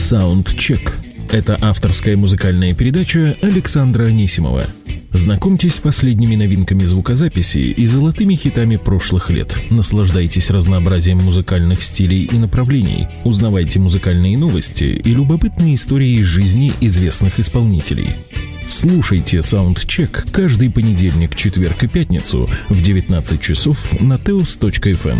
Саундчек. Это авторская музыкальная передача Александра Анисимова. Знакомьтесь с последними новинками звукозаписи и золотыми хитами прошлых лет. Наслаждайтесь разнообразием музыкальных стилей и направлений. Узнавайте музыкальные новости и любопытные истории из жизни известных исполнителей. Слушайте Саундчек каждый понедельник, четверг и пятницу в 19 часов на teos.fm.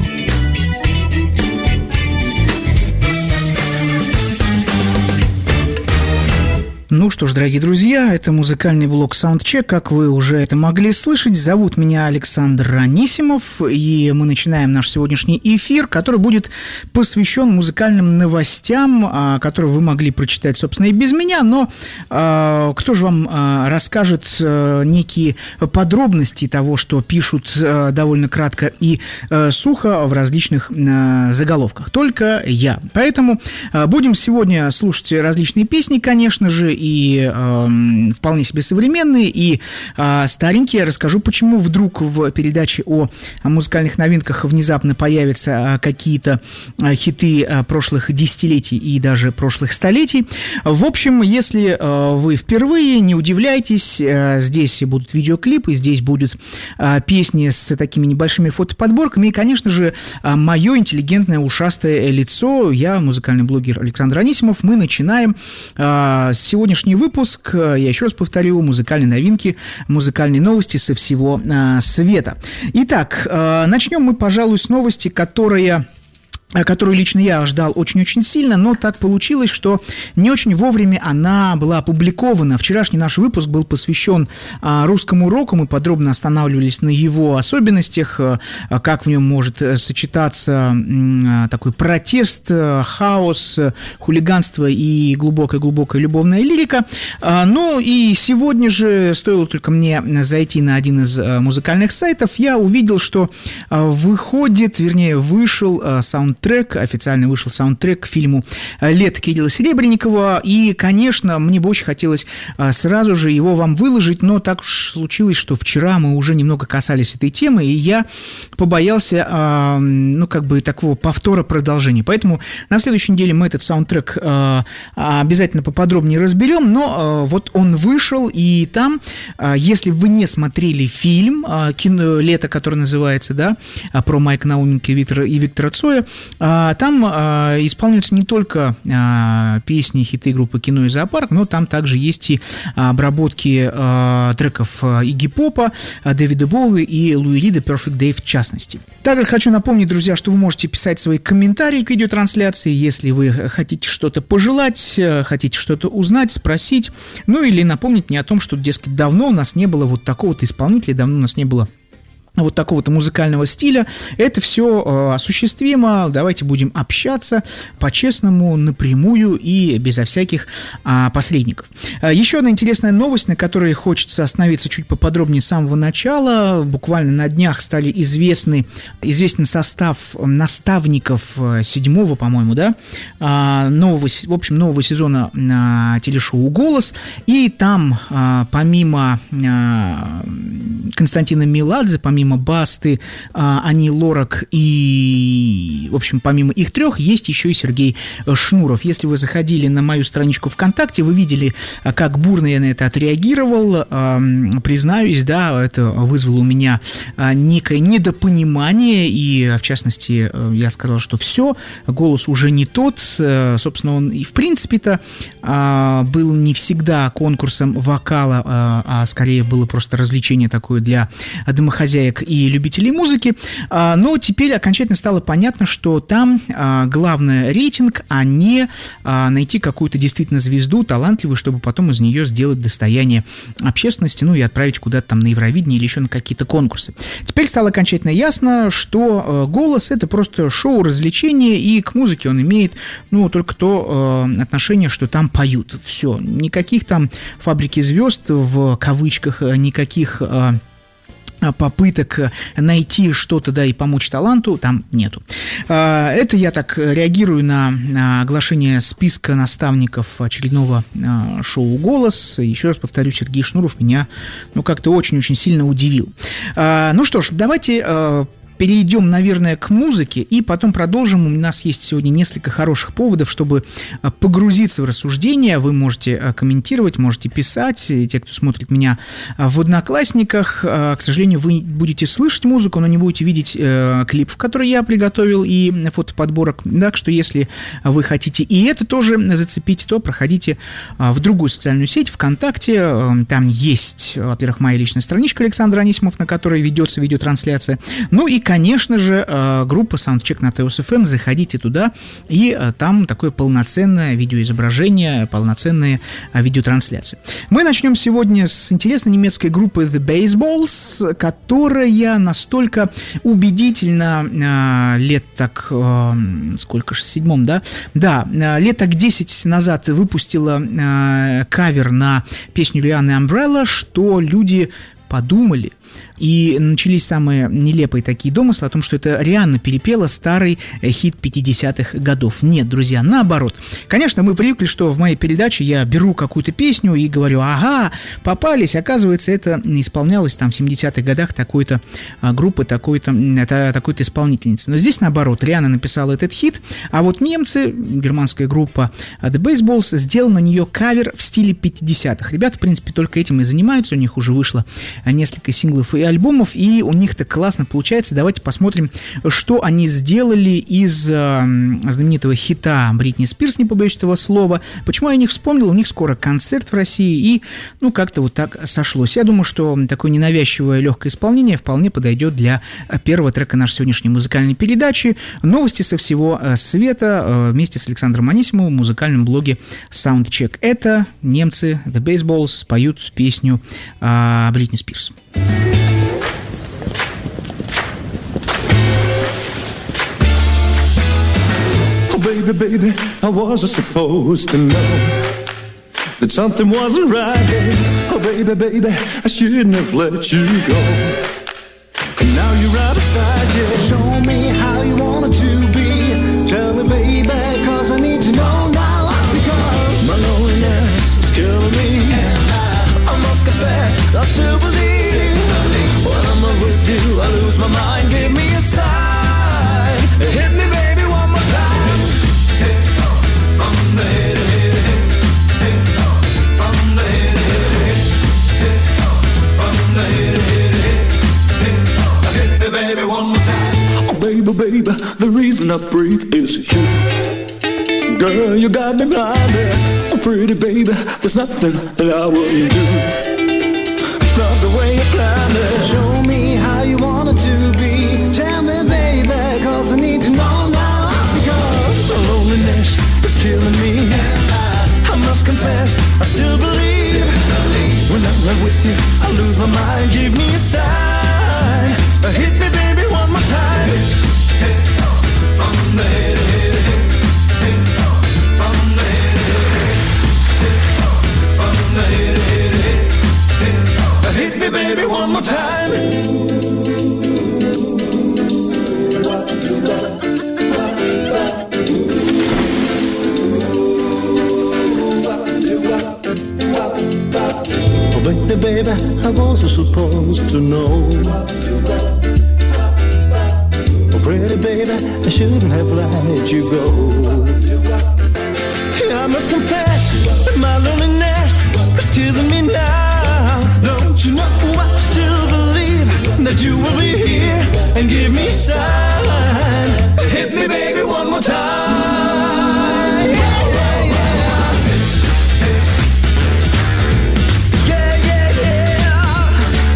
Ну что ж, дорогие друзья, это музыкальный блог Soundcheck, как вы уже это могли слышать. Зовут меня Александр Анисимов, и мы начинаем наш сегодняшний эфир, который будет посвящен музыкальным новостям, которые вы могли прочитать, собственно, и без меня, но кто же вам расскажет некие подробности того, что пишут довольно кратко и сухо в различных заголовках? Только я. Поэтому будем сегодня слушать различные песни, конечно же, и вполне себе современные, и старенькие. Я расскажу, почему вдруг в передаче о музыкальных новинках внезапно появятся какие-то хиты прошлых десятилетий и даже прошлых столетий. В общем, если вы впервые, не удивляйтесь, здесь будут видеоклипы, здесь будут песни с такими небольшими фотоподборками и, конечно же, мое интеллигентное ушастое лицо. Я музыкальный блогер Александр Анисимов. Мы начинаем сегодняшний выпуск, я еще раз повторю, музыкальные новинки, музыкальные новости со всего света. Итак, начнем мы, пожалуй, с новости, которую лично я ждал очень-очень сильно, но так получилось, что не очень вовремя она была опубликована. Вчерашний наш выпуск был посвящен русскому року, мы подробно останавливались на его особенностях, как в нем может сочетаться такой протест, хаос, хулиганство и глубокая-глубокая любовная лирика. Ну и сегодня же, стоило только мне зайти на один из музыкальных сайтов, я увидел, что вышел официально вышел саундтрек к фильму «Лето» Кирилла Серебренникова, и, конечно, мне бы очень хотелось сразу же его вам выложить, но так уж случилось, что вчера мы уже немного касались этой темы, и я побоялся, такого повтора продолжения, поэтому на следующей неделе мы этот саундтрек обязательно поподробнее разберем, но вот он вышел, и там, если вы не смотрели фильм «Лето», который называется, да, про Майка Науменко и Виктора Цоя, там исполняются не только песни, хиты группы «Кино» и «Зоопарк», но там также есть и обработки треков Игги Попа, Дэвида Боуи и Луи Ли, The Perfect Day в частности. Также хочу напомнить, друзья, что вы можете писать свои комментарии к видеотрансляции, если вы хотите что-то пожелать, хотите что-то узнать, спросить, ну или напомнить мне о том, что, дескать, давно у нас не было вот такого-то исполнителя, давно у нас не было вот такого-то музыкального стиля. Это все осуществимо. Давайте будем общаться по-честному, напрямую и безо всяких посредников. Еще одна интересная новость, на которой хочется остановиться чуть поподробнее с самого начала. Буквально на днях стали известен состав наставников 7-го, по-моему, да, нового сезона телешоу «Голос». И там помимо Константина Меладзе, помимо Басты, Ани Лорак и, в общем, помимо их трех, есть еще и Сергей Шнуров. Если вы заходили на мою страничку ВКонтакте, вы видели, как бурно я на это отреагировал. Признаюсь, да, это вызвало у меня некое недопонимание, и, в частности, я сказал, что все, голос уже не тот. Собственно, он и, в принципе-то, был не всегда конкурсом вокала, а скорее было просто развлечение такое для домохозяек и любителей музыки, но теперь окончательно стало понятно, что там главное рейтинг, а не найти какую-то действительно звезду талантливую, чтобы потом из нее сделать достояние общественности, ну и отправить куда-то там на Евровидение или еще на какие-то конкурсы. Теперь стало окончательно ясно, что «Голос» — это просто шоу, развлечение, и к музыке он имеет, только то отношение, что там поют. Все, никаких там «фабрики звезд» в кавычках, никаких попыток найти что-то, да, и помочь таланту там нету. Это я так реагирую на оглашение списка наставников очередного шоу «Голос». Еще раз повторю, Сергей Шнуров меня, как-то очень-очень сильно удивил. Ну что ж, давайте перейдем, наверное, к музыке, и потом продолжим. У нас есть сегодня несколько хороших поводов, чтобы погрузиться в рассуждения. Вы можете комментировать, можете писать. Те, кто смотрит меня в Одноклассниках, к сожалению, вы будете слышать музыку, но не будете видеть клип, который я приготовил, и фотоподборок. Так что, если вы хотите и это тоже зацепить, то проходите в другую социальную сеть, ВКонтакте. Там есть, во-первых, моя личная страничка Александр Анисимов, на которой ведется видеотрансляция. Ну и, конечно же, группа Soundcheck на Teos FM. Заходите туда, и там такое полноценное видеоизображение, полноценные видеотрансляции. Мы начнем сегодня с интересной немецкой группы The Baseballs, которая настолько убедительно лет так, сколько же, в седьмом, да? Да, лет так 10 назад выпустила кавер на песню Rihanna Umbrella, что люди подумали, и начались самые нелепые такие домыслы о том, что это Рианна перепела старый хит 50-х годов. Нет, друзья, наоборот. Конечно, мы привыкли, что в моей передаче я беру какую-то песню и говорю: ага, попались. Оказывается, это исполнялось там в 70-х годах такой-то группы, такой-то исполнительницы. Но здесь, наоборот, Рианна написала этот хит, а вот немцы, германская группа The Baseballs, сделала на нее кавер в стиле 50-х. Ребята, в принципе, только этим и занимаются. У них уже вышло несколько синглов и альбомов, и у них так классно получается. Давайте посмотрим, что они сделали из знаменитого хита Бритни Спирс, не побоюсь этого слова. Почему я о них вспомнил? У них скоро концерт в России, и, как-то вот так сошлось. Я думаю, что такое ненавязчивое легкое исполнение вполне подойдет для первого трека нашей сегодняшней музыкальной передачи. Новости со всего света вместе с Александром Анисимовым в музыкальном блоге Soundcheck. Это немцы The Baseballs поют песню Бритни Спирс. Baby, baby, I wasn't supposed to know that something wasn't right. Oh, baby, baby, I shouldn't have let you go. And now you're out of sight, yeah. Show me how you want it to be. Tell me, baby, cause I need to know now. Because my loneliness is killing me. And I must confess, I still believe. When I'm not with you, I lose my mind. Give me a sign. Hit me, baby, one more time. Baby, one more time. Oh, baby, baby, the reason I breathe is you. Girl, you got me blinded. Oh, pretty baby, there's nothing that I wouldn't do. It's not the way you planned it. Show me how you want it to be. Tell me, baby, cause I need to know now. Because the loneliness is killing me. And I must confess, I still believe. When I'm not with you, I lose my mind. Give me a sign. Hit me, baby, one more time. From the head, from the head, from the head, hit me, baby, one more time. Oh, baby, I wasn't supposed to know. Pretty baby, I shouldn't have let you go. I must confess that my loneliness is killing me now. Don't you know I still believe that you will be here and give me a sign. Hit me, baby, one more time. Yeah, yeah, yeah. Yeah, yeah, yeah.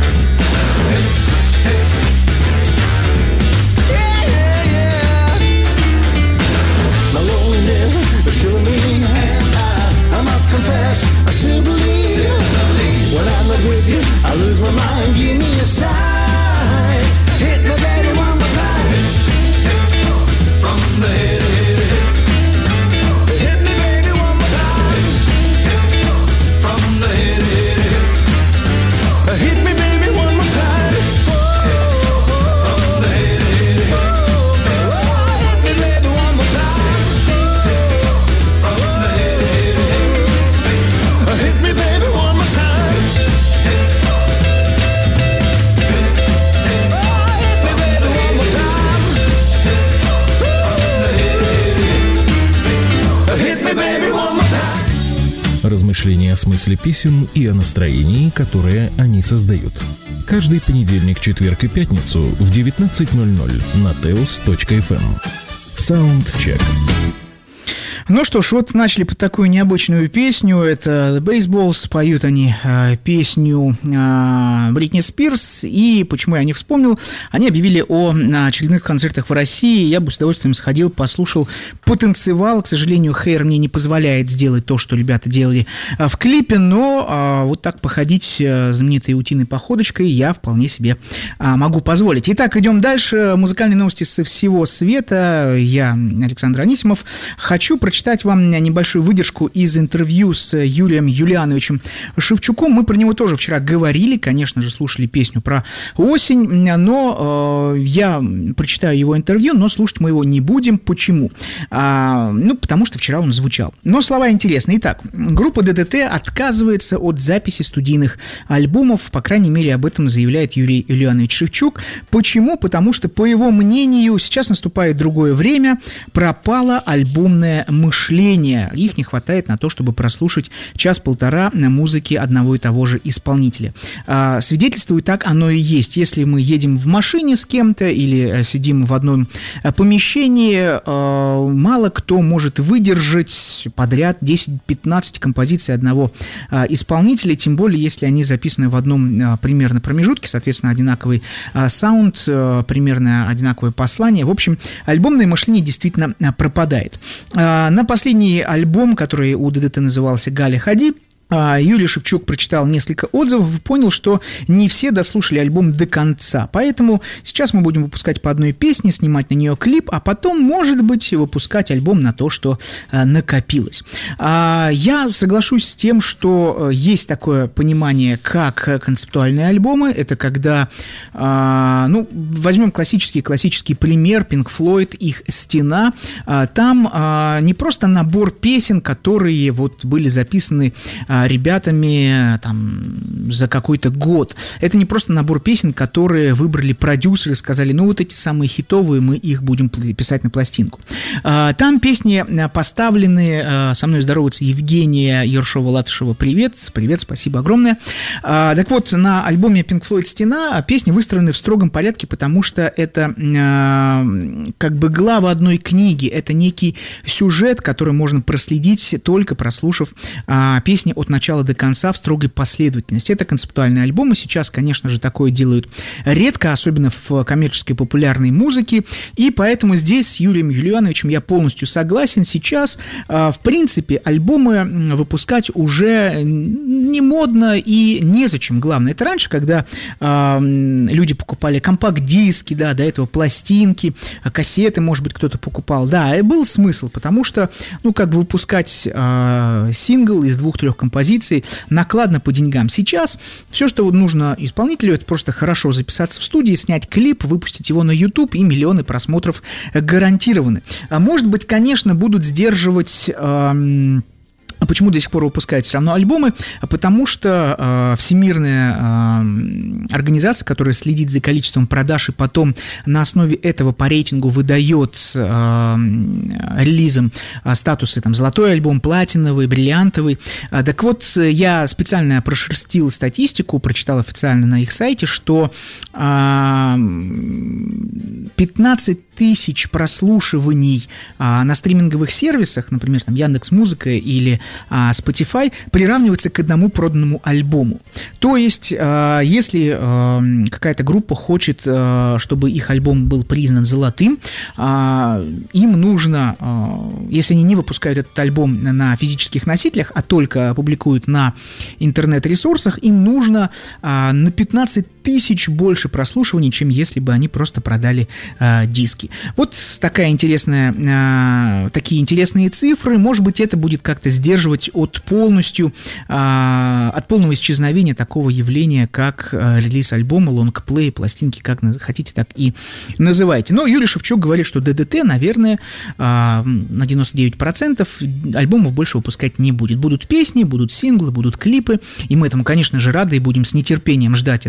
Confess, I still believe. When I'm not with you, I lose my mind. Give me a sign. Hit me, baby, one more time. From the head, размышления о смысле песен и о настроении, которое они создают. Каждый понедельник, четверг и пятницу в 19:00 на teos.fm. Soundcheck. Ну что ж, вот начали под такую необычную песню. Это The Baseballs, поют они песню Бритни Спирс. И почему я не вспомнил, они объявили о очередных концертах в России. Я бы с удовольствием сходил, послушал, потанцевал. К сожалению, Hair мне не позволяет сделать то, что ребята делали в клипе, но вот так походить знаменитой утиной походочкой я вполне себе могу позволить. Итак, идем дальше. Музыкальные новости со всего света. Я, Александр Анисимов, хочу прочитать вам небольшую выдержку из интервью с Юлием Юлиановичем Шевчуком. Мы про него тоже вчера говорили, конечно же, слушали песню про осень, но я прочитаю его интервью, но слушать мы его не будем. Почему? Потому что вчера он звучал. Но слова интересные. Итак, группа ДДТ отказывается от записи студийных альбомов, по крайней мере, об этом заявляет Юрий Юлианович Шевчук. Почему? Потому что, по его мнению, сейчас наступает другое время, пропало альбомное мышление. Их не хватает на то, чтобы прослушать час-полтора музыки одного и того же исполнителя. Свидетельствует так оно и есть. Если мы едем в машине с кем-то или сидим в одном помещении, мало кто может выдержать подряд 10-15 композиций одного исполнителя, тем более, если они записаны в одном примерно промежутке, соответственно, одинаковый саунд, примерно одинаковое послание. В общем, альбомное мышление действительно пропадает. На последний альбом, который у ДДТ назывался «Галя, ходи», Юлий Шевчук прочитал несколько отзывов и понял, что не все дослушали альбом до конца. Поэтому сейчас мы будем выпускать по одной песне, снимать на нее клип, а потом, может быть, выпускать альбом на то, что накопилось. Я соглашусь с тем, что есть такое понимание, как концептуальные альбомы. Это когда, возьмем классический пример, Pink Floyd, их «Стена». Там не просто набор песен, которые вот были записаны ребятами там за какой-то год. Это не просто набор песен, которые выбрали продюсеры, сказали, вот эти самые хитовые, мы их будем писать на пластинку. Там песни поставлены, со мной здоровается Евгения Ершова-Латышева, привет, спасибо огромное. Так вот, на альбоме Pink Floyd «Стена» песни выстроены в строгом порядке, потому что это как бы глава одной книги, это некий сюжет, который можно проследить, только прослушав песни от начала до конца в строгой последовательности. Это концептуальные альбомы. Сейчас, конечно же, такое делают редко, особенно в коммерческой популярной музыке. И поэтому здесь с Юрием Юлиановичем я полностью согласен. Сейчас, в принципе, альбомы выпускать уже не модно и незачем. Главное, это раньше, когда люди покупали компакт-диски, да, до этого пластинки, кассеты, может быть, кто-то покупал. Да, и был смысл, потому что, выпускать сингл из 2-3 композиций накладно по деньгам. Сейчас все, что нужно исполнителю, это просто хорошо записаться в студии, снять клип, выпустить его на YouTube, и миллионы просмотров гарантированы. Может быть, конечно, будут сдерживать... Почему до сих пор выпускают все равно альбомы? Потому что всемирная организация, которая следит за количеством продаж и потом на основе этого по рейтингу выдает релизам статусы золотой альбом, платиновый, бриллиантовый. Так вот, я специально прошерстил статистику, прочитал официально на их сайте, что 15 тысяч прослушиваний на стриминговых сервисах, например, Яндекс.Музыка или Spotify, приравнивается к одному проданному альбому. То есть, если какая-то группа хочет, чтобы их альбом был признан золотым, им нужно, если они не выпускают этот альбом на физических носителях, а только публикуют на интернет-ресурсах, им нужно на 15 тысяч больше прослушиваний, чем если бы они просто продали диски. Вот такие интересные цифры. Может быть, это будет как-то сдерживать от полного исчезновения такого явления, как релиз альбома, лонгплей, пластинки, как хотите, так и называйте. Но Юрий Шевчук говорит, что ДДТ, наверное, на 99% альбомов больше выпускать не будет. Будут песни, будут синглы, будут клипы, и мы этому, конечно же, рады и будем с нетерпением ждать от ребят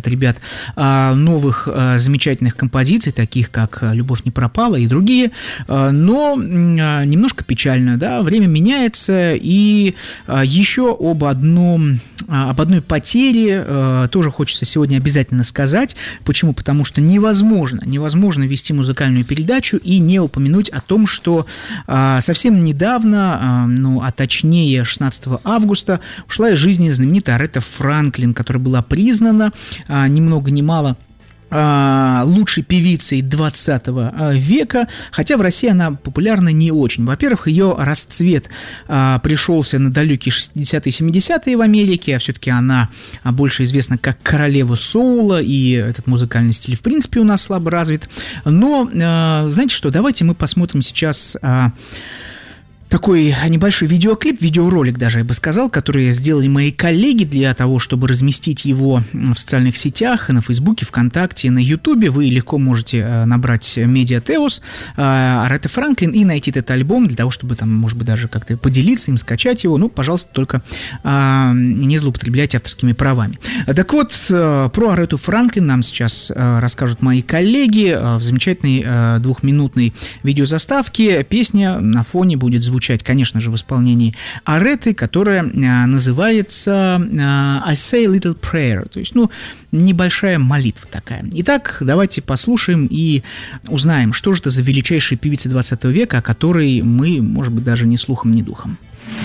новых замечательных композиций, таких как «Любовь не пропала» и другие, но немножко печально, да, время меняется, и еще об одной потере тоже хочется сегодня обязательно сказать. Почему? Потому что невозможно вести музыкальную передачу и не упомянуть о том, что совсем недавно, а точнее 16 августа, ушла из жизни знаменитая Аретта Франклин, которая была признана ни много ни мало лучшей певицей 20 века, хотя в России она популярна не очень. Во-первых, ее расцвет пришелся на далекие 60-е и 70-е в Америке, а все-таки она больше известна как королева соула, и этот музыкальный стиль в принципе у нас слабо развит. Но, знаете что, давайте мы посмотрим сейчас такой небольшой видеоролик даже, я бы сказал, который сделали мои коллеги для того, чтобы разместить его в социальных сетях, на Фейсбуке, ВКонтакте, на Ютубе. Вы легко можете набрать Медиатеус, Аретта Франклин и найти этот альбом для того, чтобы там, может быть, даже как-то поделиться им, скачать его. Ну, пожалуйста, только не злоупотребляйте авторскими правами. Так вот, про Аретту Франклин нам сейчас расскажут мои коллеги в замечательной двухминутной видеозаставке. Песня на фоне будет звучать, конечно же, в исполнении Аретты, которая называется I Say a Little Prayer, то есть, небольшая молитва такая. Итак, давайте послушаем и узнаем, что же это за величайшая певица 20 века, о которой мы, может быть, даже ни слухом, ни духом.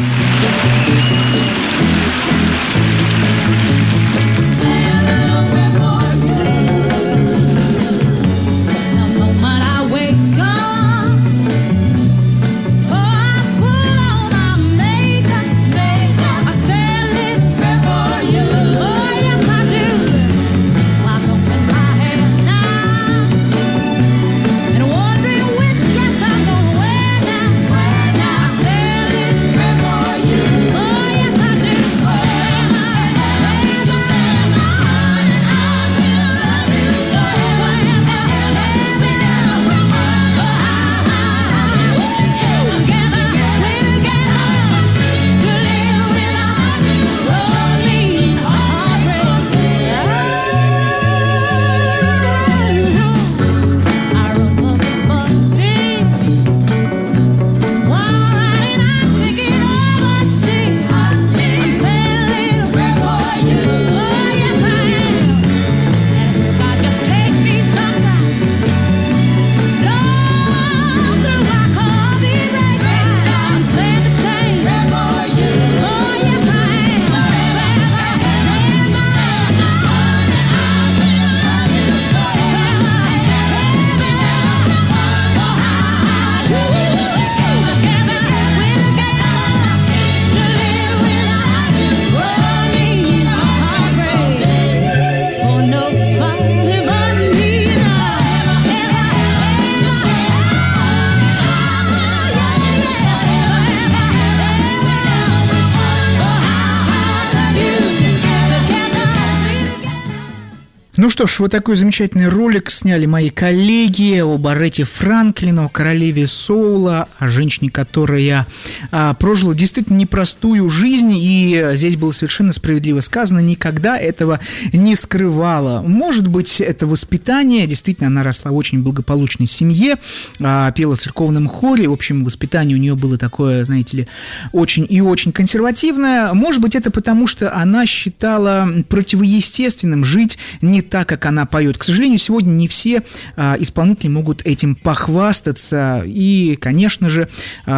Ну что ж, вот такой замечательный ролик сняли мои коллеги об Аретте Франклин, о королеве соула, о женщине, которая прожила действительно непростую жизнь, и здесь было совершенно справедливо сказано, никогда этого не скрывала. Может быть, это воспитание, действительно, она росла в очень благополучной семье, пела в церковном хоре, в общем, воспитание у нее было такое, знаете ли, очень и очень консервативное. Может быть, это потому, что она считала противоестественным жить не так, как она поет. К сожалению, сегодня не все исполнители могут этим похвастаться. И, конечно же,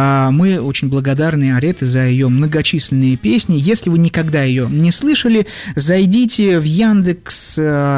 мы очень благодарны Аретте за ее многочисленные песни. Если вы никогда ее не слышали, зайдите в Яндекс,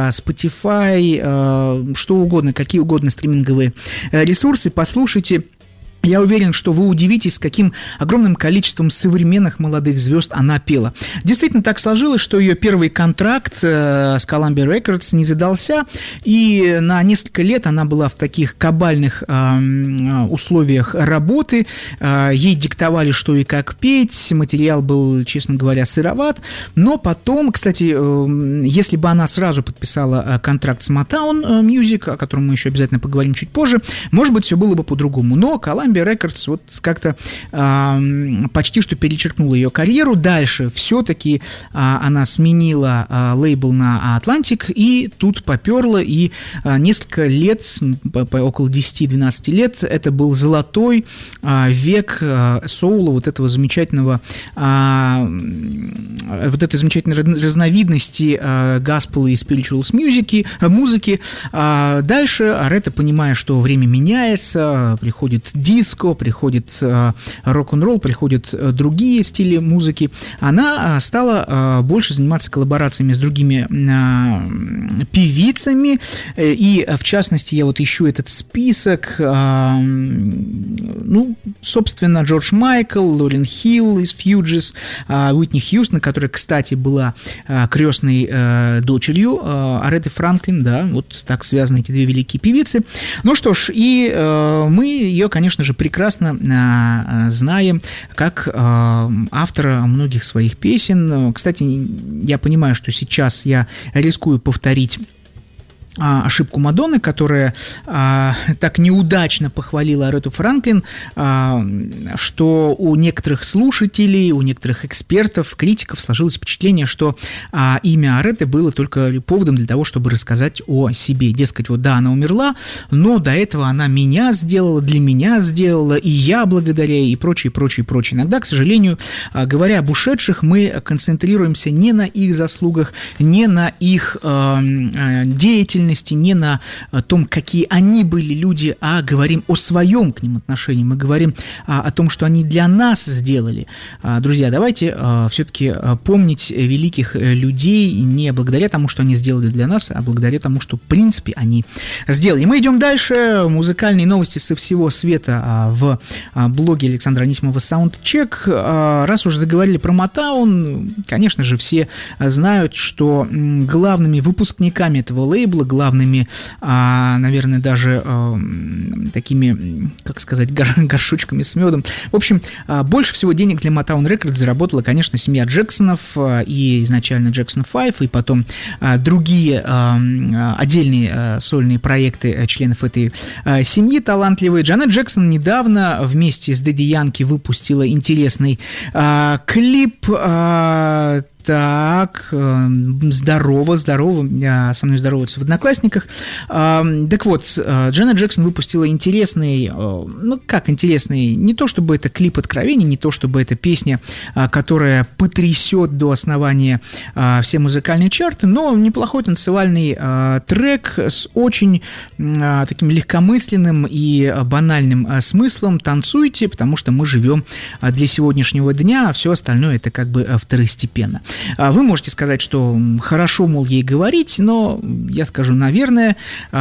Spotify, что угодно, какие угодно стриминговые ресурсы, послушайте. Я уверен, что вы удивитесь, с каким огромным количеством современных молодых звезд она пела. Действительно так сложилось, что ее первый контракт с Columbia Records не задался, и на несколько лет она была в таких кабальных условиях работы. Ей диктовали, что и как петь, материал был, честно говоря, сыроват. Но потом, кстати, если бы она сразу подписала контракт с Motown Music, о котором мы еще обязательно поговорим чуть позже, может быть, все было бы по-другому. Но Columbia Columbia Records вот как-то почти что перечеркнула ее карьеру. Дальше все-таки она сменила лейбл на Atlantic, и тут поперла, и несколько лет, около 10-12 лет, это был золотой век соула, вот этого замечательного, вот этой замечательной разновидности gospel и spiritual музыки. Дальше Аретта, понимая, что время меняется, приходит диско, приходит рок-н-ролл, приходят другие стили музыки, она стала больше заниматься коллаборациями с другими певицами, и в частности я вот ищу этот список, собственно, Джордж Майкл, Лорен Хилл из Fugees, Уитни Хьюстон, которая, кстати, была крестной дочерью Аретты Франклин, да, вот так связаны эти две великие певицы. Ну что ж, и мы ее, конечно же, прекрасно знаем как автора многих своих песен. Кстати, я понимаю, что сейчас я рискую повторить ошибку Мадонны, которая так неудачно похвалила Аретту Франклин, что у некоторых слушателей, у некоторых экспертов, критиков сложилось впечатление, что имя Аретты было только поводом для того, чтобы рассказать о себе. Дескать, вот да, она умерла, но до этого она меня сделала, для меня сделала, и я благодаря ей, и прочее, прочее, прочее. Иногда, к сожалению, говоря об ушедших, мы концентрируемся не на их заслугах, не на их деятельности, не на том, какие они были люди, а говорим о своем к ним отношении. Мы говорим о том, что они для нас сделали. Друзья, давайте все-таки помнить великих людей не благодаря тому, что они сделали для нас, а благодаря тому, что, в принципе, они сделали. Мы идем дальше. Музыкальные новости со всего света в блоге Александра Анисимова «Саундчек». Раз уж заговорили про Motown, конечно же, все знают, что главными выпускниками этого лейбла, главными, наверное, даже такими, как сказать, горшочками с медом. В общем, больше всего денег для Motown Records заработала, конечно, семья Джексонов, и изначально Jackson 5, и потом другие отдельные сольные проекты членов этой семьи талантливые. Джанет Джексон недавно вместе с Дэдди Янки выпустила интересный клип. Так, здорово, со мной здороваются в Одноклассниках. Так вот, Джанет Джексон выпустила интересный, интересный, не то чтобы это клип откровений, не то чтобы это песня, которая потрясет до основания все музыкальные чарты, но неплохой танцевальный трек с очень таким легкомысленным и банальным смыслом. Танцуйте, потому что мы живем для сегодняшнего дня, а все остальное это как бы второстепенно. Вы можете сказать, что хорошо, мол, ей говорить, но я скажу, наверное,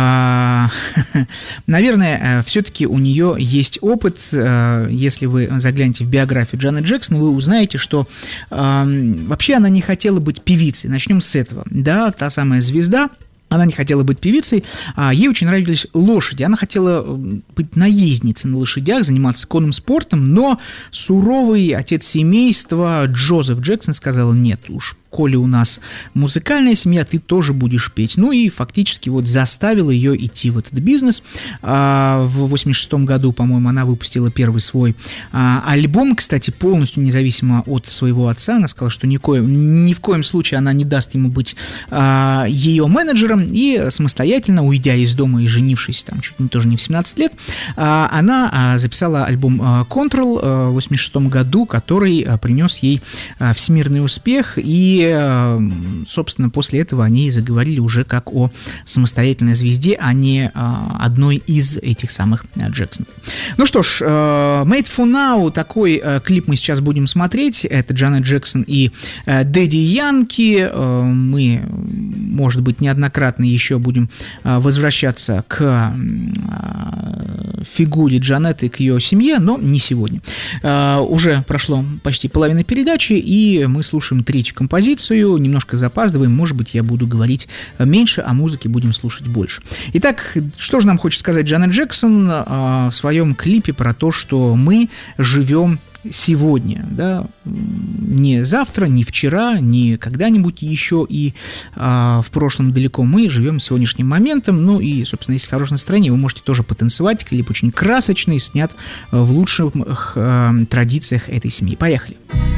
все-таки у нее есть опыт. Если вы заглянете в биографию Джанет Джексон, вы узнаете, что вообще она не хотела быть певицей. Начнем с этого. Да, та самая звезда. Она не хотела быть певицей, ей очень нравились лошади. Она хотела быть наездницей на лошадях, заниматься конным спортом, но суровый отец семейства Джозеф Джексон сказал: нет уж, коли у нас музыкальная семья, ты тоже будешь петь. Ну и фактически вот заставил ее идти в этот бизнес. В 86 году, по-моему, она выпустила первый свой альбом, кстати, полностью независимо от своего отца. Она сказала, что ни в коем случае она не даст ему быть ее менеджером, и самостоятельно, уйдя из дома и женившись там чуть ли тоже не в 17 лет, она записала альбом Control в 86 году, который принес ей всемирный успех, и собственно, после этого они заговорили уже как о самостоятельной звезде, а не одной из этих самых Джексонов. Ну что ж, Made for Now, такой клип мы сейчас будем смотреть. Это Джанет Джексон и Дэдди Янки. Мы, может быть, неоднократно еще будем возвращаться к фигуре Джанет и к ее семье, но не сегодня. Уже прошло почти половина передачи, и мы слушаем третью композицию. Немножко запаздываем, может быть, я буду говорить меньше, а музыки будем слушать больше. Итак, что же нам хочет сказать Джанет Джексон в своем клипе про то, что мы живем сегодня, да? не завтра, не вчера, не когда-нибудь еще и в прошлом далеко. Мы живем сегодняшним моментом. Ну и, собственно, если хорошее настроение, вы можете тоже потанцевать. Клип очень красочный, снят в лучших традициях этой семьи. Поехали!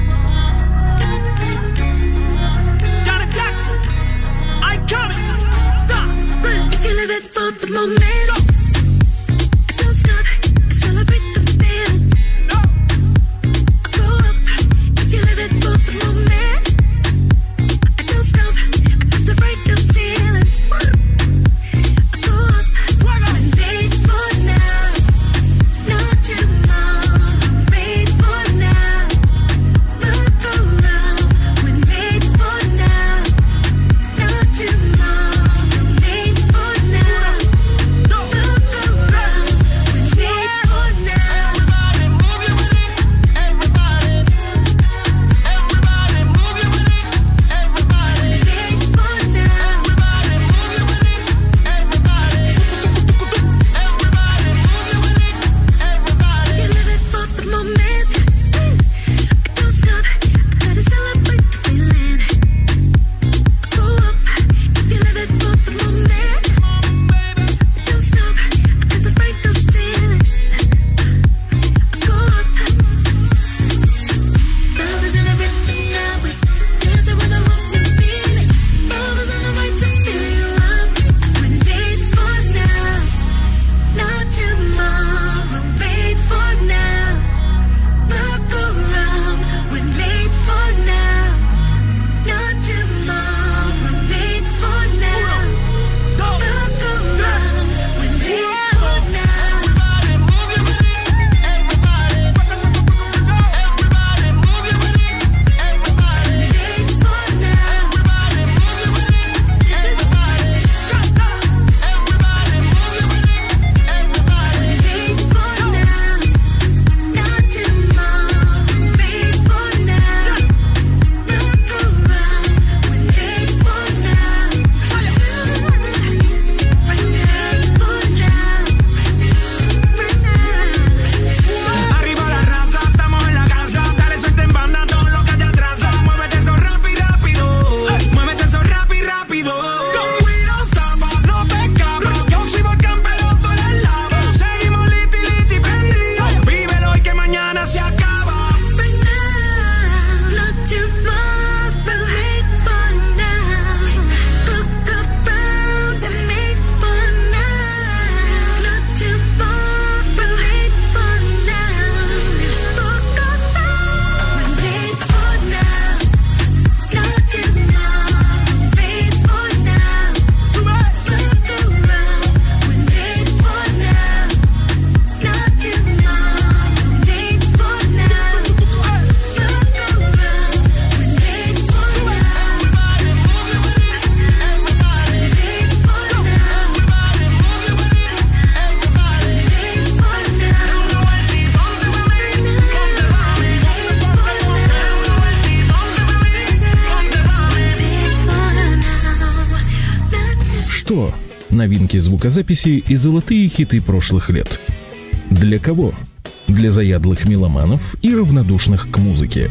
Новинки звукозаписи и золотые хиты прошлых лет. Для кого? Для заядлых меломанов и равнодушных к музыке.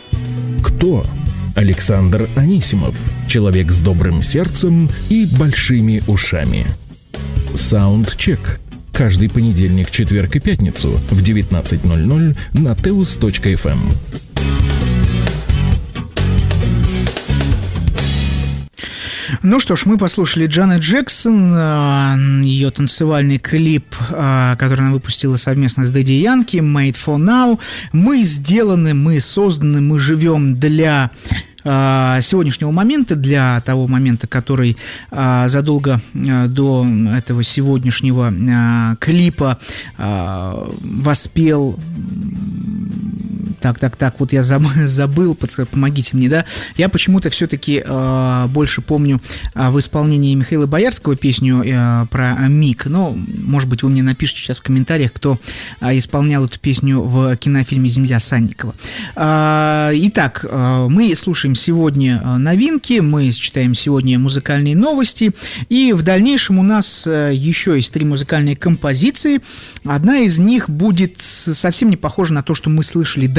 Кто? Александр Анисимов, человек с добрым сердцем и большими ушами. Саундчек. Каждый понедельник, четверг и пятницу в 19:00 на teus.fm. Ну что ж, мы послушали Джанет Джексон, ее танцевальный клип, который она выпустила совместно с Дэдди Янки, «Made for Now». Мы сделаны, мы созданы, мы живем для сегодняшнего момента, для того момента, который задолго до этого сегодняшнего клипа воспел... Так, вот я забыл, помогите мне, да. Я почему-то все-таки больше помню в исполнении Михаила Боярского песню про МИГ, но, может быть, вы мне напишите сейчас в комментариях, кто исполнял эту песню в кинофильме «Земля» Санникова. Итак, мы слушаем сегодня новинки, мы читаем сегодня музыкальные новости, и в дальнейшем у нас еще есть 3 музыкальные композиции. Одна из них будет совсем не похожа на то, что мы слышали до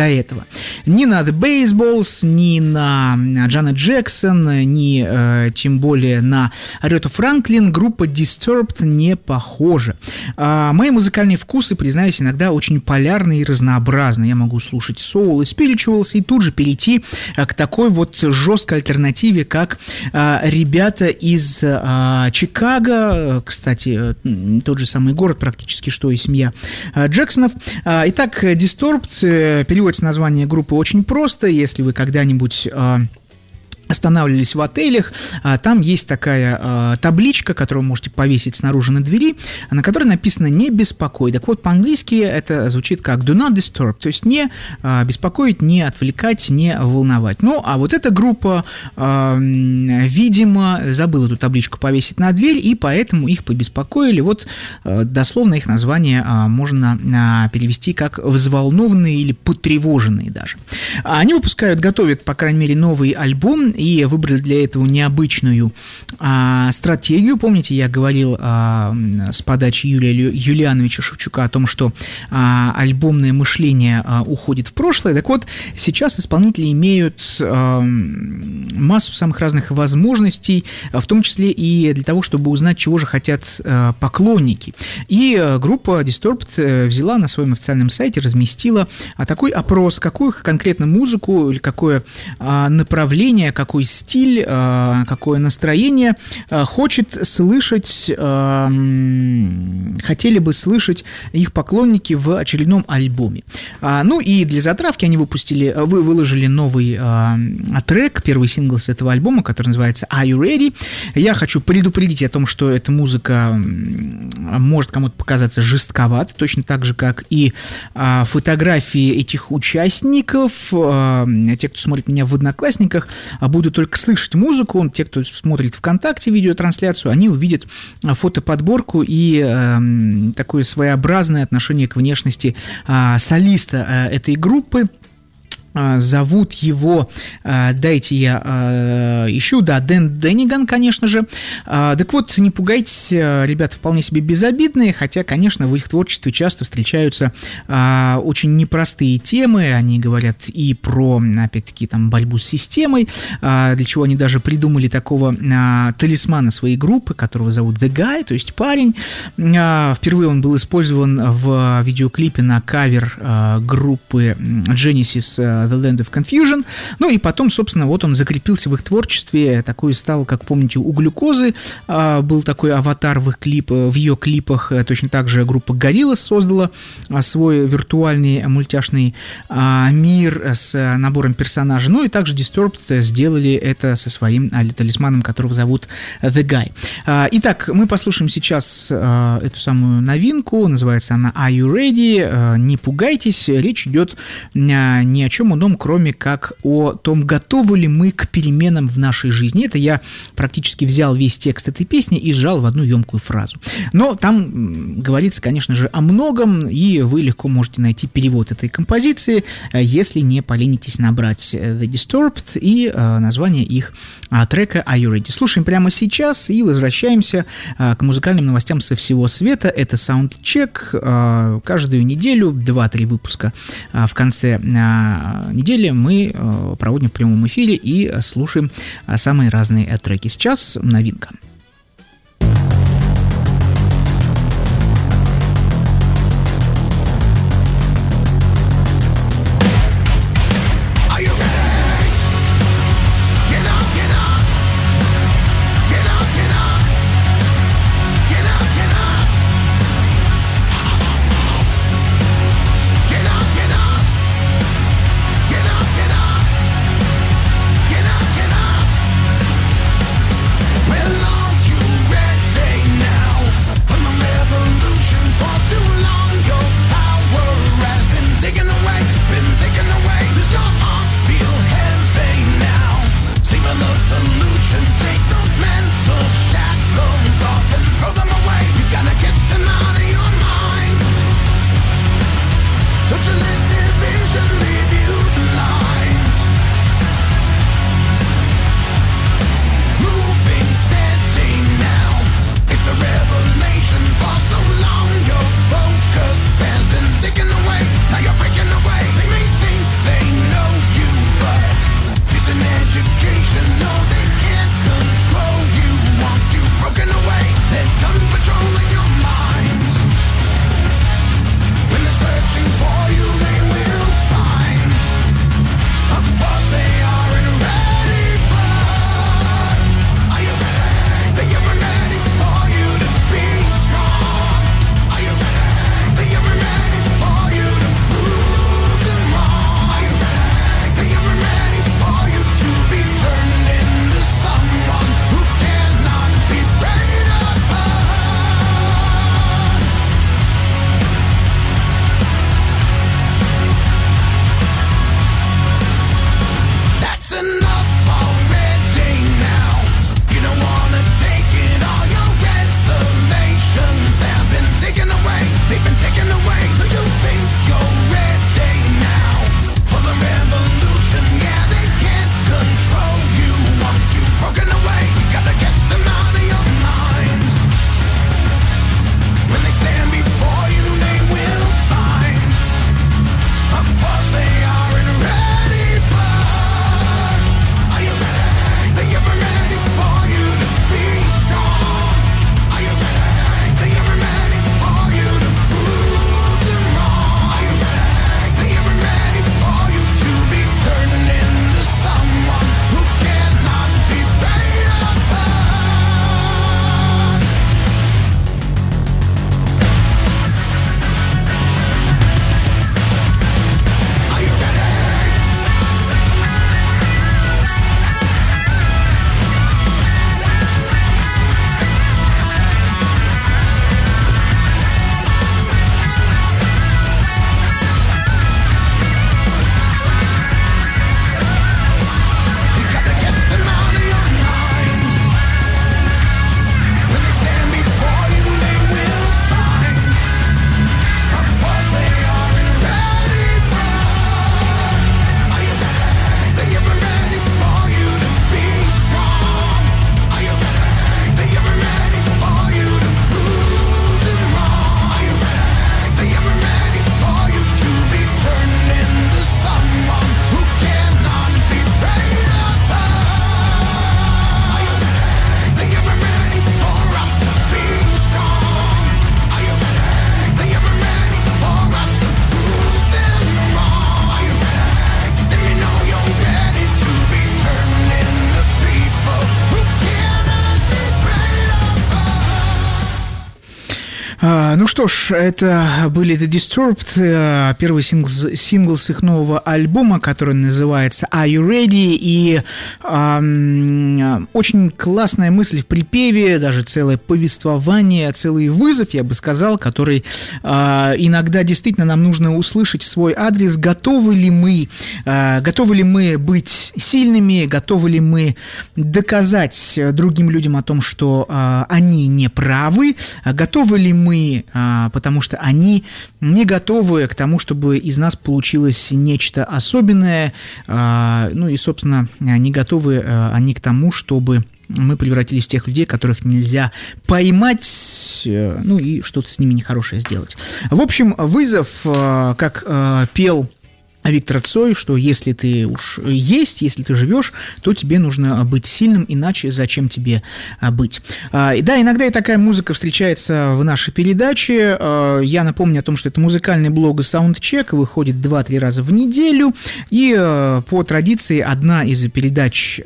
этого. Ни на The Baseballs, ни на Джанет Джексон, ни тем более на Арету Франклин группа Disturbed не похожа. Мои музыкальные вкусы, признаюсь, иногда очень полярные и разнообразные. Я могу слушать соул и spirituals и тут же перейти к такой вот жесткой альтернативе, как ребята из Чикаго, кстати, тот же самый город практически, что и семья Джексонов. Итак, Disturbed переводится название группы очень просто. Если вы когда-нибудь останавливались в отелях, там есть такая табличка, которую вы можете повесить снаружи на двери, на которой написано «Не беспокой». Так вот, по-английски это звучит как «Do not disturb», то есть не беспокоить, не отвлекать, не волновать. Ну, а вот эта группа, видимо, забыла эту табличку повесить на дверь, и поэтому их побеспокоили. Вот дословно их название можно перевести как «взволнованные» или «потревоженные» даже. Они готовят, по крайней мере, новый альбом, и выбрали для этого необычную стратегию. Помните, я говорил с подачи Юрия Юлиановича Шевчука о том, что альбомное мышление уходит в прошлое. Так вот, сейчас исполнители имеют массу самых разных возможностей, в том числе и для того, чтобы узнать, чего же хотят поклонники. И группа Disturbed взяла на своем официальном сайте, разместила такой опрос, какую конкретно музыку или какое направление, какой стиль, какое настроение хотели бы слышать их поклонники в очередном альбоме. Ну и для затравки они выложили новый трек, первый сингл с этого альбома, который называется Are You Ready? Я хочу предупредить о том, что эта музыка может кому-то показаться жестковатой, точно так же, как и фотографии этих участников. Те, кто смотрит меня в Одноклассниках, будут только слышать музыку. Те, кто смотрит ВКонтакте видеотрансляцию, они увидят фотоподборку и такое своеобразное отношение к внешности солиста этой группы. Зовут его, дайте я ищу, да, Дэн Дениган, конечно же. Так вот, не пугайтесь, ребята вполне себе безобидные, хотя, конечно, в их творчестве часто встречаются очень непростые темы. Они говорят и про, опять-таки, там, борьбу с системой, для чего они даже придумали такого талисмана своей группы, которого зовут The Guy, то есть парень. Впервые он был использован в видеоклипе на кавер группы Genesis The Land of Confusion. Ну и потом, собственно, вот он закрепился в их творчестве, такой стал, как помните, у Глюкозы был такой аватар в ее клипах. Точно так же группа Gorillaz создала свой виртуальный мультяшный мир с набором персонажей. Ну и также Disturbed сделали это со своим талисманом, которого зовут The Guy. Итак, мы послушаем сейчас эту самую новинку, называется она Are You Ready? Не пугайтесь, речь идет ни о чем ином, кроме как о том, готовы ли мы к переменам в нашей жизни. Это я практически взял весь текст этой песни и сжал в одну емкую фразу. Но там говорится, конечно же, о многом, и вы легко можете найти перевод этой композиции, если не поленитесь набрать The Disturbed и название их трека Are You Ready? Слушаем прямо сейчас и возвращаемся к музыкальным новостям со всего света. Это Soundcheck. Каждую неделю 2-3 выпуска в конце недели мы проводим в прямом эфире и слушаем самые разные треки. Сейчас новинка. Well, Lord, Ну что ж, это были The Disturbed, первый сингл с их нового альбома, который называется Are You Ready? И очень классная мысль в припеве, даже целое повествование, целый вызов, я бы сказал, который иногда действительно нам нужно услышать в свой адрес. Готовы ли мы быть сильными, готовы ли мы доказать другим людям о том, что они не правы, готовы ли мы, потому что они не готовы к тому, чтобы из нас получилось нечто особенное, ну и, собственно, не готовы они к тому, чтобы мы превратились в тех людей, которых нельзя поймать, ну и что-то с ними нехорошее сделать. В общем, вызов, как пел Виктор Цой, что если ты уж есть, если ты живешь, то тебе нужно быть сильным, иначе зачем тебе быть? Да, иногда и такая музыка встречается в нашей передаче. Я напомню о том, что это музыкальный блог Soundcheck, выходит 2-3 раза в неделю, и по традиции одна из передач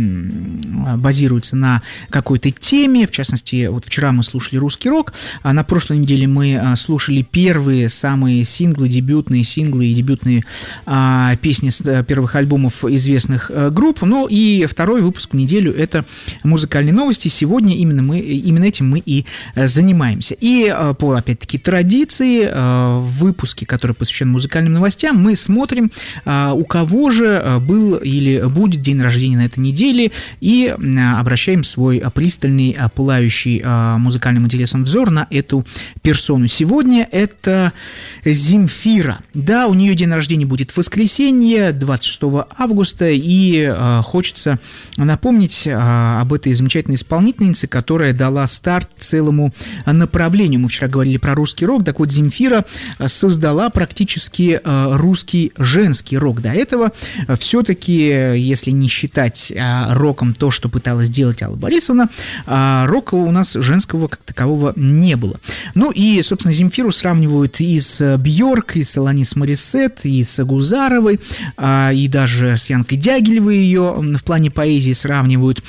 базируется на какой-то теме. В частности, вот вчера мы слушали русский рок, а на прошлой неделе мы слушали первые самые синглы, дебютные синглы и дебютные песни с первых альбомов известных групп. Ну и второй выпуск в неделю — это музыкальные новости. Сегодня именно этим мы и занимаемся. И по, опять-таки, традиции, в выпуске, который посвящен музыкальным новостям, мы смотрим, у кого же был или будет день рождения на этой неделе, и обращаем свой пристальный, пылающий музыкальным интересом взор на эту персону. Сегодня это Земфира. Да, у нее день рождения будет в воскресенье, 26 августа, и хочется напомнить об этой замечательной исполнительнице, которая дала старт целому направлению. Мы вчера говорили про русский рок, так вот Земфира создала практически русский женский рок. До этого все-таки, если не считать роком то, что пыталась делать Алла Борисовна, рока у нас женского как такового не было. Ну и, собственно, Земфиру сравнивают и с Бьорк, и с Аланис Морисет, и с Гузаровой, и даже с Янкой Дягилевой ее в плане поэзии сравнивают.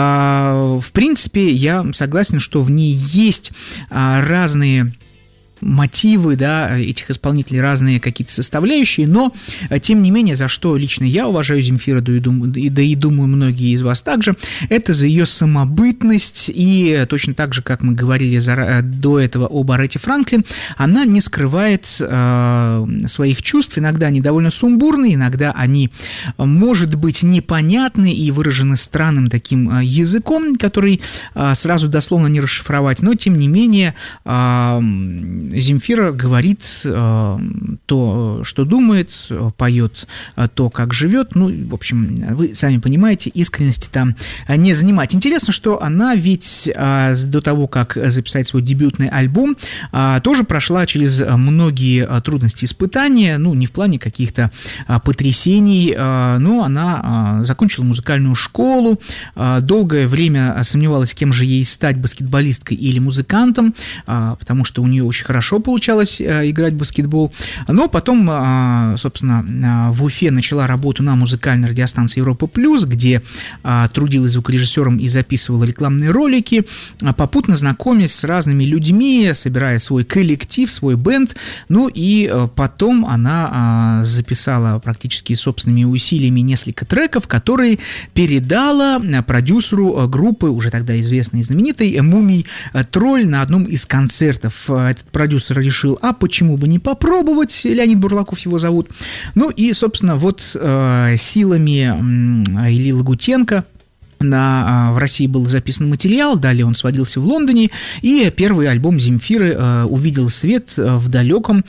В принципе, я согласен, что в ней есть разные мотивы, да, этих исполнителей, разные какие-то составляющие, но, тем не менее, за что лично я уважаю Земфиру, да и думаю, многие из вас также, это за ее самобытность, и точно так же, как мы говорили до этого об Аретте Франклин, она не скрывает своих чувств, иногда они довольно сумбурные, иногда они, может быть, непонятны и выражены странным таким языком, который сразу дословно не расшифровать, но, тем не менее, Земфира говорит то, что думает, поет то, как живет. Ну, в общем, вы сами понимаете, искренности там не занимать. Интересно, что она ведь до того, как записать свой дебютный альбом, тоже прошла через многие трудности, испытания, ну, не в плане каких-то потрясений, но она закончила музыкальную школу, долгое время сомневалась, кем же ей стать, баскетболисткой или музыкантом, потому что у нее очень хорошо получалось играть в баскетбол, но потом, собственно, в Уфе начала работу на музыкальной радиостанции Европа Плюс, где трудилась звукорежиссером и записывала рекламные ролики, попутно знакомясь с разными людьми, собирая свой коллектив, свой бэнд, ну и потом она записала практически собственными усилиями несколько треков, которые передала продюсеру группы, уже тогда известной и знаменитой, Мумий Тролль, на одном из концертов. Этот продюсер решил, а почему бы не попробовать, Леонид Бурлаков его зовут. Ну и, собственно, вот силами Ильи Лагутенко в России был записан материал, далее он сводился в Лондоне, и первый альбом Земфиры увидел свет в далеком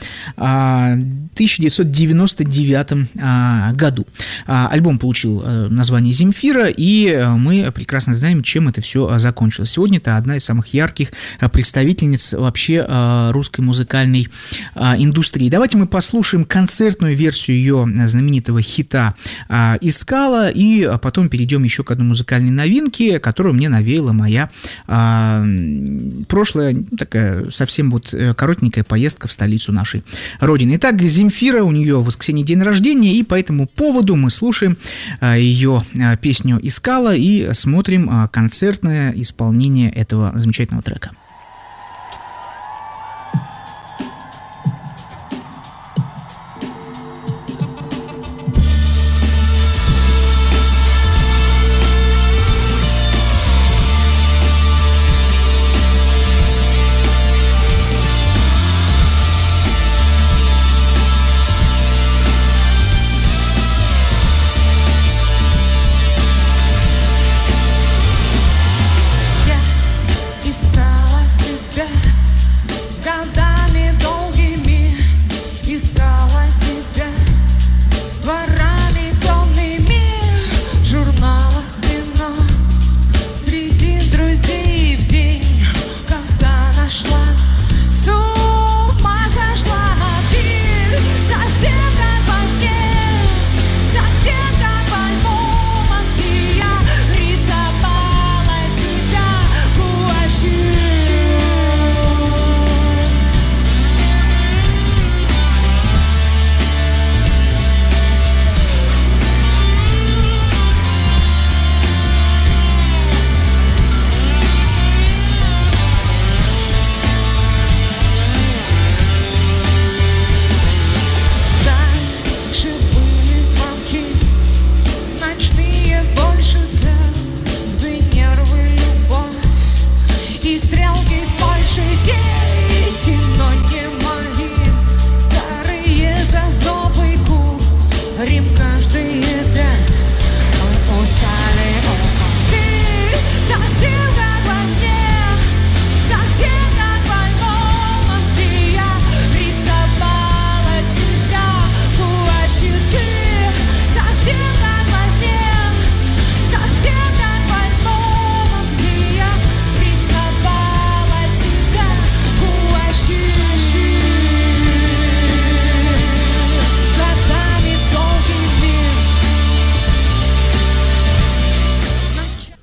1999 году. Альбом получил название «Земфира», и мы прекрасно знаем, чем это все закончилось. Сегодня это одна из самых ярких представительниц вообще русской музыкальной индустрии. Давайте мы послушаем концертную версию ее знаменитого хита «Искала», и потом перейдем еще к одной музыкальной новинки, которую мне навеяла моя прошлая, такая совсем вот коротенькая поездка в столицу нашей родины. Итак, Земфира, у нее в воскресенье день рождения, и по этому поводу мы слушаем ее песню «Искала» и смотрим концертное исполнение этого замечательного трека.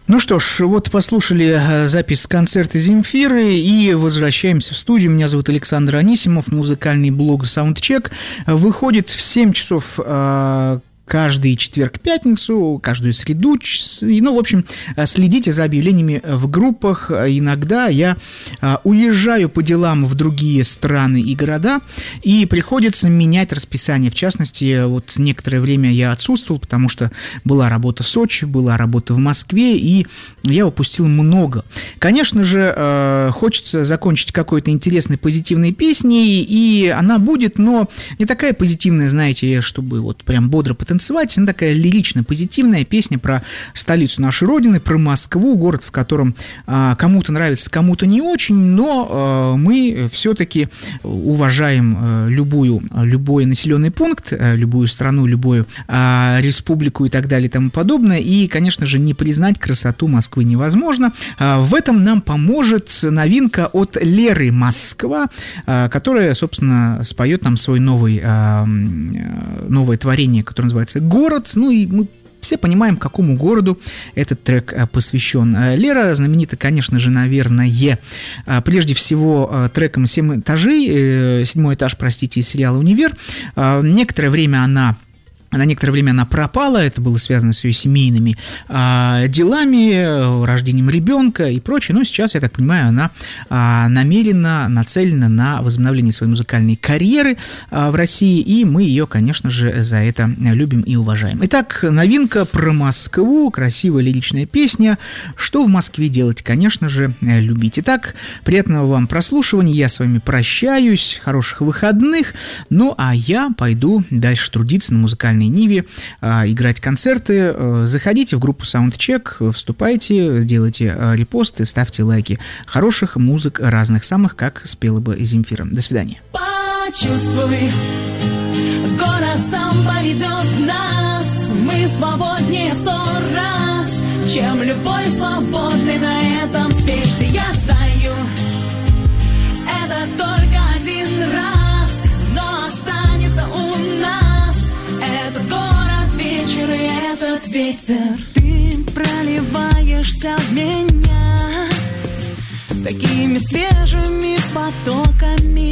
Ну что ж, вот послушали запись с концерта Земфиры и возвращаемся в студию. Меня зовут Александр Анисимов, музыкальный блог Soundcheck выходит в 7 часов каждый четверг-пятницу, каждую среду. Ну, в общем, следите за объявлениями в группах. Иногда я уезжаю по делам в другие страны и города, и приходится менять расписание. В частности, вот некоторое время я отсутствовал, потому что была работа в Сочи, была работа в Москве, и я упустил много. Конечно же, хочется закончить какой-то интересной, позитивной песней, и она будет, но не такая позитивная, знаете, чтобы вот прям бодро потанцевать. Она такая лирично-позитивная песня про столицу нашей Родины, про Москву, город, в котором кому-то нравится, кому-то не очень, но мы все-таки уважаем любой населенный пункт, любую страну, любую республику и так далее и тому подобное, и, конечно же, не признать красоту Москвы невозможно. В этом нам поможет новинка от Леры Москва, которая, собственно, споет нам свое новое творение, которое называется «Город». Ну и мы все понимаем, какому городу этот трек посвящен. Лера знаменита, конечно же, наверное, прежде всего треком «Седьмой этаж», из сериала «Универ». Некоторое время она пропала, это было связано с ее семейными делами, рождением ребенка и прочее, но сейчас, я так понимаю, она намеренно нацелена на возобновление своей музыкальной карьеры в России, и мы ее, конечно же, за это любим и уважаем. Итак, новинка про Москву, красивая лиричная песня. Что в Москве делать? Конечно же, любить. Итак, приятного вам прослушивания, я с вами прощаюсь, хороших выходных, ну а я пойду дальше трудиться на музыкальной ниве, играть концерты. Заходите в группу Soundcheck, вступайте, делайте репосты, ставьте лайки. Хороших музык разных самых, как спела бы Земфира. До свидания. Почувствуй, город сам поведет нас. Мы свободнее в 100 раз, чем любой свободный на этом свете. Я знаю, это только один раз, но останется у нас. Этот город, вечер и этот ветер. Ты проливаешься в меня такими свежими потоками.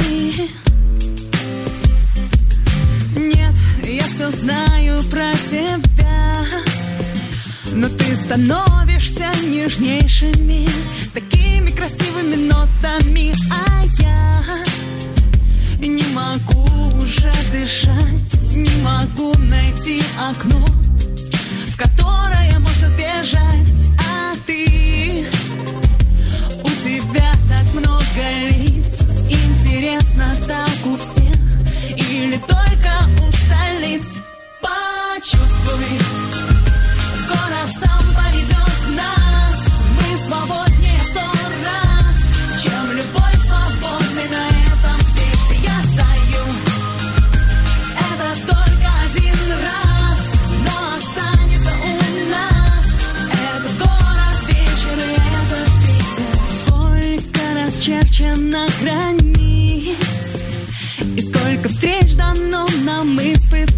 Нет, я все знаю про тебя, но ты становишься нежнейшими, такими красивыми нотами, а я не могу уже дышать, не могу найти окно, в которое можно сбежать. А ты, у тебя так много лиц, интересно так у всех или только у столиц? Почувствуй, город сам поведет нас. Мы свободнее в 100 раз, чем любой свободный на этом свете. Я знаю, это только один раз, но останется у нас. Этот город, вечер и этот ветер. Сколько расчерчено границ, и сколько встреч дано нам испытать.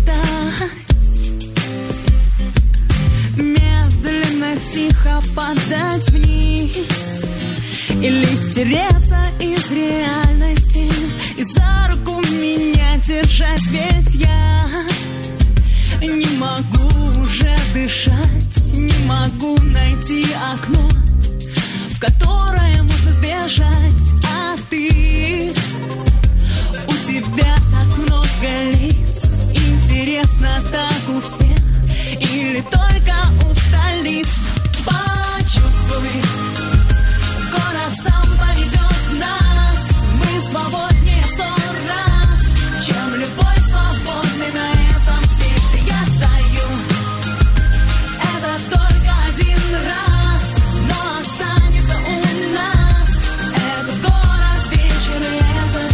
Медленно, тихо падать вниз или стереться из реальности, и за руку меня держать, ведь я не могу уже дышать, не могу найти окно, в которое можно сбежать. А ты, у тебя так много лиц, интересно так у всех или только у столиц? Почувствуй, город сам поведет нас. Мы свободнее в 100 раз, чем любой свободный на этом свете. Я знаю, это только один раз, но останется у нас. Этот город, вечер и этот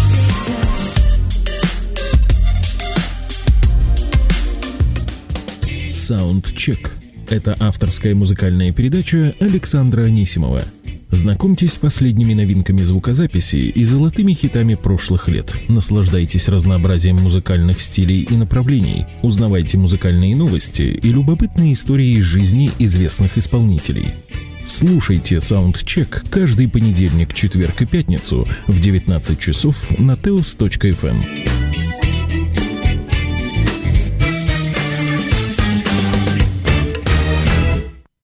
ветер. Soundcheck. Это авторская музыкальная передача Александра Анисимова. Знакомьтесь с последними новинками звукозаписи и золотыми хитами прошлых лет. Наслаждайтесь разнообразием музыкальных стилей и направлений. Узнавайте музыкальные новости и любопытные истории из жизни известных исполнителей. Слушайте Soundcheck каждый понедельник, четверг и пятницу в 19 часов на teos.fm.